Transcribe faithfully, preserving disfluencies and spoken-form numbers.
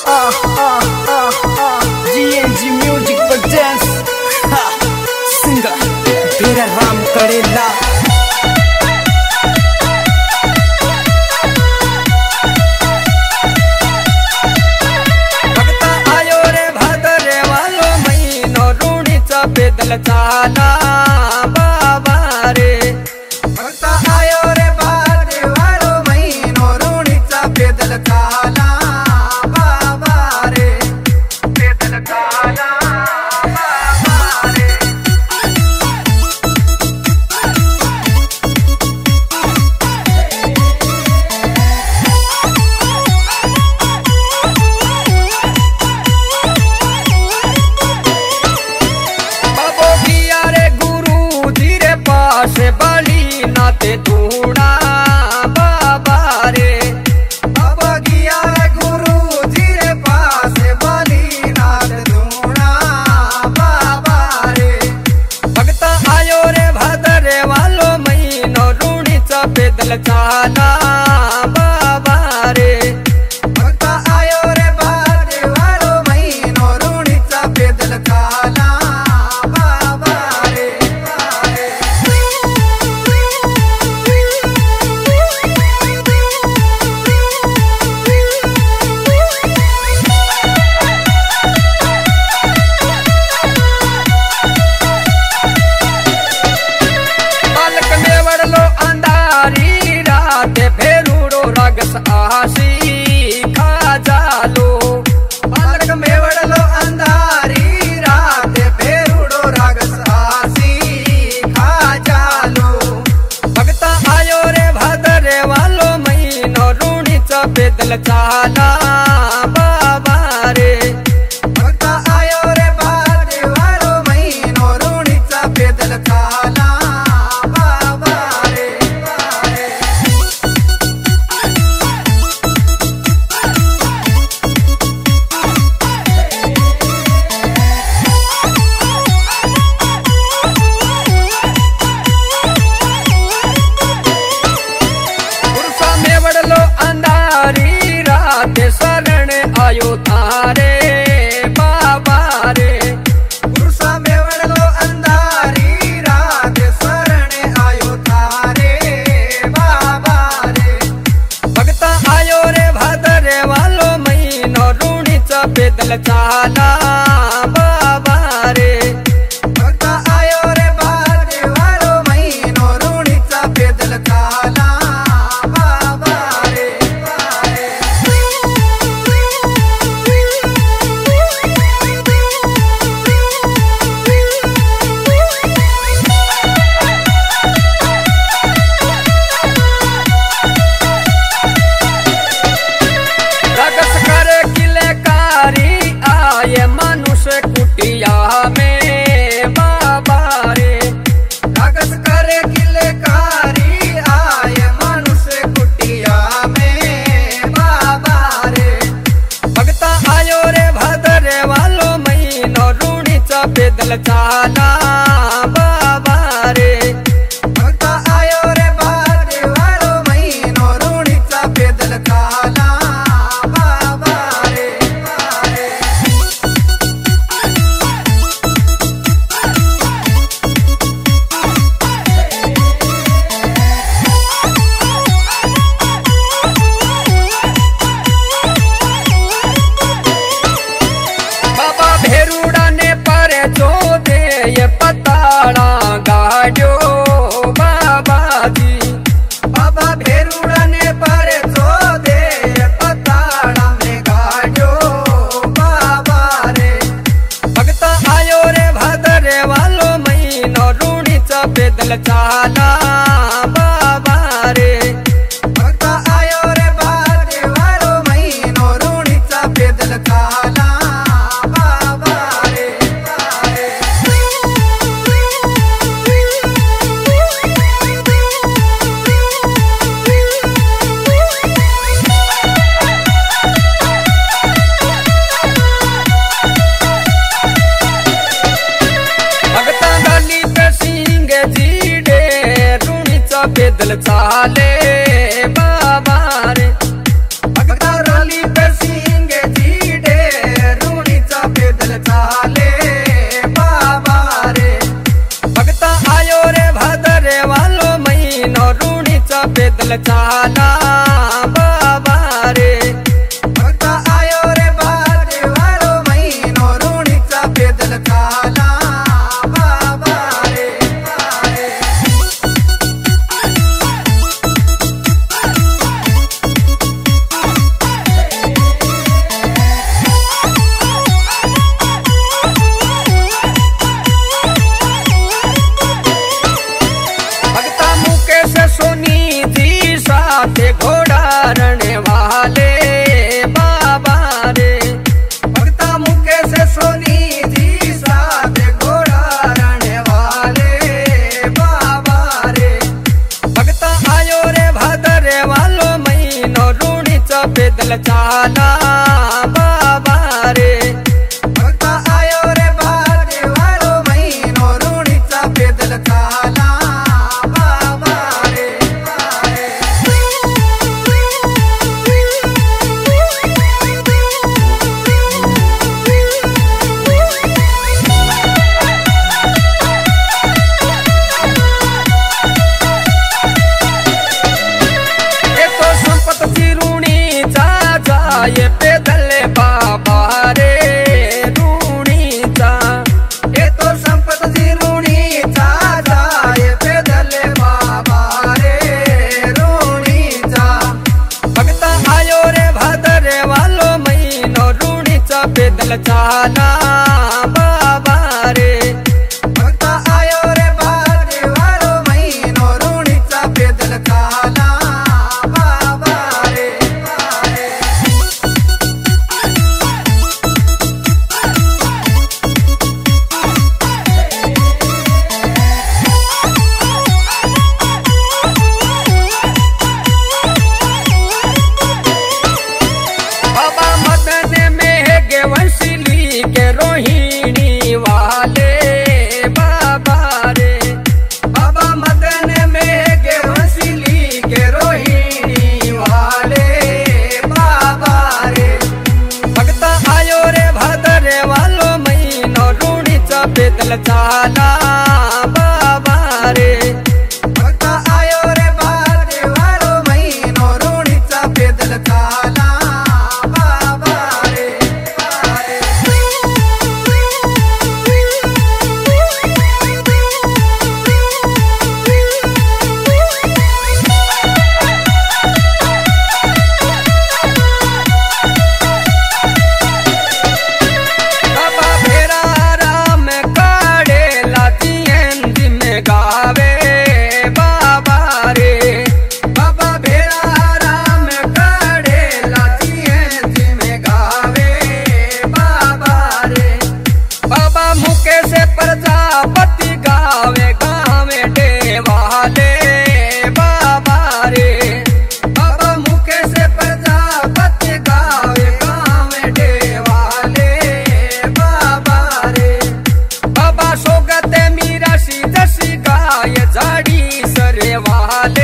Ah, ah, ah, ah. G N G Music presents ha, singer तेरा राम करेला। भगता आयो रे भादरे वालो महीनो रूणीचा पेदल चाला बाबा रे। भगता आयो रे भादरे वालो महीनो रूणीचा पेदल चाला बाबा रे, पेदल चाला बाबा रे। बाबो किया रे गुरु जी रे पास बली नाते धूड़ा बाबा रे। बाबा किया रे गुरु जी रे पास बली नाते धूड़ा बाबा रे। भगता आयो रे भादरे वालो महीनो रूणीचा पेदल चाला बाबा रे। भगता आयो रे भादरे वालो महीनो रूणीचा पेदल चाला बाबा रे। बालक में वडलो अंधारी रात भेरुडो रागस आशी खा जालो। बालक में वडलो अंधारी रात भेरुडो रागस आशी खा जालो। भगता आयो रे भादरे वालो महीनो रूणीचा पेदल चाला बाबा रे। भगता आयो रे भादरे वालो महीनो रूणीचा पेदल चाला बाबा रे। पुरुषा में वडलो अंधारी रात शरण आयो तारे बाबा रे। पुरुषा में वडलो अंधारी रात शरण आयो तारे बाबा रे। भगता आयो रे भादरे वालो महीनो रूणीचा पेदल चाला बाबा रे। भगता आयो रे भादरे वालो महीनो रूणीचा पेदल चाला बाबा रे। रागस करे किलेकारी आये मनुष्य कुटिया में बाबा रे। रागस करे किलेकारी आये मनुष्य कुटिया में बाबा रे। भगता आयो रे भादरे वालो महीनो रूणीचा पेदल चाला बाबा रे। भगता आयो रे भादरे वालो महीनो रूणीचा पेदल चाला बाबा रे। बाबा भेरुडा ने परे जो दे ये पताड़ा गाड्यो बाबा जी। बाबा भेरुडा ने परे जो दे ये पताड़ा में गाड्यो बाबा रे। भगता आयो रे भादरे वालो महीनो रूणीचा पेदल चाला बाबा रे। भगता आयो रे भादरे वालो महीनो रूणीचा पेदल चाला बाबा रे। भगता डाली पे सिंह जीडे रूणीचा पेदल चाले बाबा रे। भगता डाली पे सिंह जीडे पैदल चाला बाबा रे। भक्त आयो रे बाजे वारो महिनो रुणीचा पैदल चाला बाबा रे। सोनी जी साथे घोड़ा रणने वाले बाबा रे। भक्ता मुकेश सोनी जी साथे घोड़ा रणने वाले बाबा रे। भक्ता आयो रे भादरे वालो महीनो रुणीचा पैदल चाला बाबा रे। भक्ता आयो रे भादरे वालो महीनो रुणीचा पैदल चाला ये पैदल बाबा रे रुणीचा। ये तो संपत जी रुणीचा ये पैदल बाबा रे रुणीचा। भक्ता आयो रे भादरे वालो महीनो रुणीचा पैदल चाला बाबा रे। भक्ता आयो रे भादरे वालो महीनो रुणीचा पैदल चाला बाबा रे। के रोहिणी वाले बाबा रे। बाबा मदन में गे वसीली के रोहिणी वाले बाबा रे। भक्ता आयो रे भादरे वालो महीनो रुणीचा पैदल चाला बाबा रे। भक्ता आयो रे भादरे वालो महीनो रुणीचा पैदल चाला बाबा रे। प्रजापति गावे गावे डेवाले बाबा रे। बाबा मुकेश प्रजापति गावे गावे डेवाले बाबा रे। बाबा सोगते मीरा सी जसी गाय झाड़ी सरे वाले